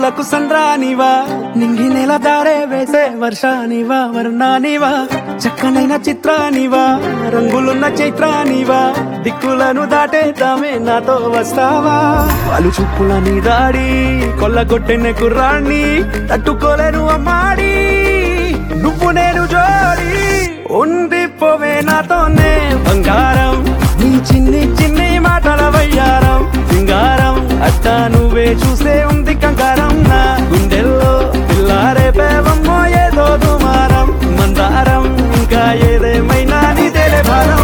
కళ్ళకు సంద్రానివా నింగి నెల దారే వేసే వర్షానివా వర్ణానివా చక్కనైన చిత్రానివా రంగులున్న చైత్రానివా దిక్కులను దాటేద్దామే నాతో వస్తావా వాళ్ళు చూపుల నీ దాడి కొల్లగొట్టిన కుర్రాన్ని తట్టుకోలేను అమ్మాడి నువ్వు నేను జోడి ఉండిపోవే నాతోనే బంగారం నీ చిన్ని చిన్ని మాటల వయ్యారం సింగారం అట్టా నువ్వే చూసే ఉంది కంగారం నా గుండెల్లో పిల్లారే పేవమ్మో ఏదో దుమారం మందారం ఇంకా ఏదేమైనా నీదేలే భారం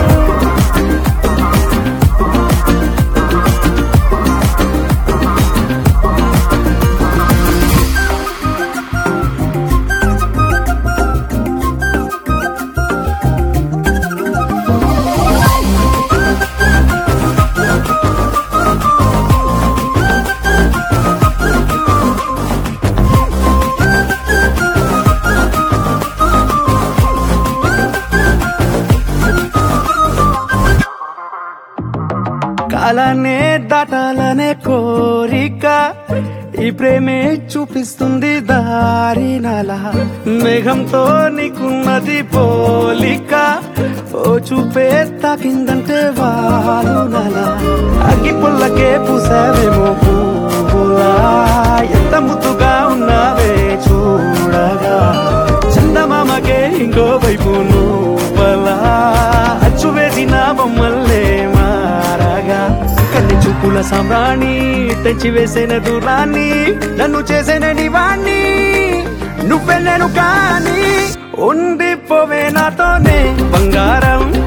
కాలానే దాటాలనే కోరిక ఈ ప్రేమే చూపిస్తుంది దారి నలా మేఘంతో నీకున్నది పోలిక ఓ చూపే తాకిందంటే వాలు నలా అగ్గి పుల్లకే పూసావేమో పువ్వులా ఎంత ముద్దుగా ఉన్నావే చూడగా చందమామకే ఇంకో వైపు నువ్వలా అచ్చు వేసిన బొమ్మల్లే కన్ని చూపుల సామ్రాణి తెచ్చి వేసిన దూరాన్ని నన్ను చేసిన నివాణ్ణి నువ్వే నేను కానీ ఉండిపోవే నాతోనే బంగారం